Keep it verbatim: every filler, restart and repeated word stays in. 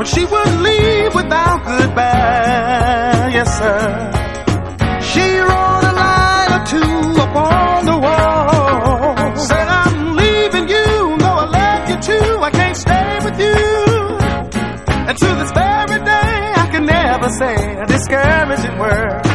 she wouldn't leave without goodbye. Yes, sir. She wrote a line or two upon the wall. Said, I'm leaving you, though I love you too. I can't stay with you. And to this very day, I can never say a discouraging word.